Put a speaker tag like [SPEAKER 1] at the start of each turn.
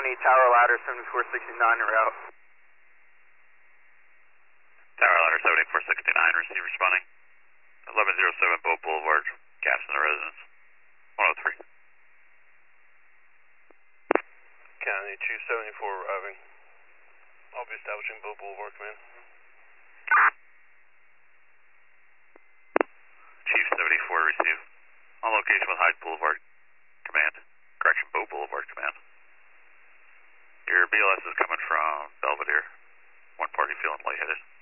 [SPEAKER 1] County, Tower Ladder 7469 en route.
[SPEAKER 2] Tower Ladder 7469, receive responding. 1107 Boat Boulevard, gaps in the residence. 103.
[SPEAKER 3] County 274 arriving. I'll be establishing Boat Boulevard, command.
[SPEAKER 2] Chief 74, receive. On location with Hyde Boulevard, command. Correction, Boat Boulevard, command. Your BLS is coming from Belvedere. One party feeling lightheaded.